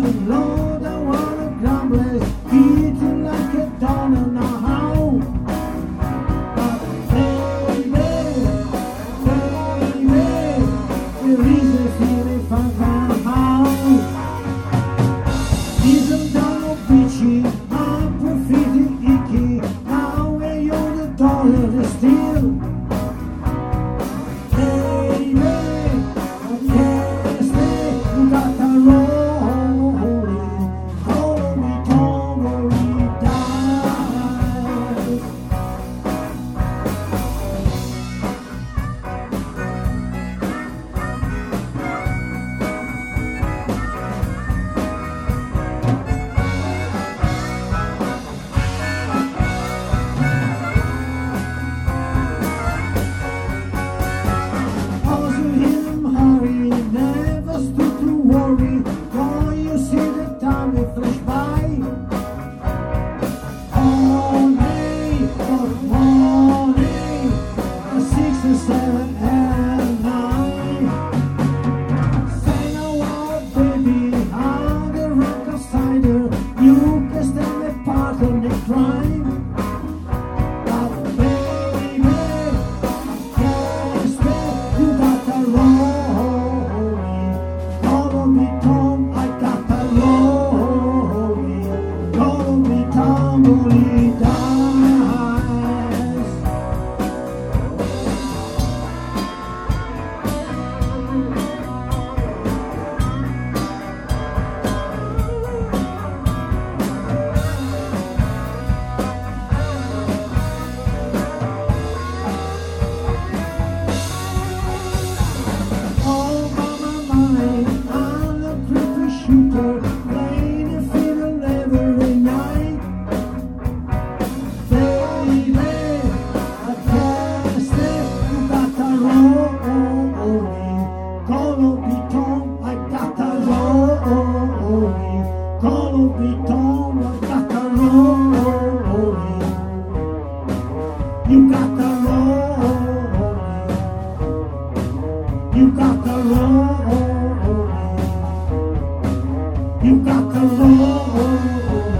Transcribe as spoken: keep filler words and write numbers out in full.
Lord, I wanna grumble, eating like a dog and a hound. But baby, baby, there is a feeling if I can hound. Isn't that no bitchy? I'm pretty icky. Now when you're the dollar, the steel. Baby, I can't stay. You got the rolling, hold me, totally dies. Also him hurry, never stood to worry. Boy, you see the time it flash by. All day, but morning, a six and seven and nine. Say now what, baby, I'm the record cider. You can stand a part of the crime. But baby, can't stay. You got the rolling, follow me, Tom. I got the rolling, follow me, Tom. Only dies. All by my mind, I'm a creepy shooter, playing a fiddle every night. Baby, I can't stay. You got the rolling, follow me, Tom. I got the rolling, follow me, Tom. I got the rolling. You got the rolling. You got the rolling. You got the rolling.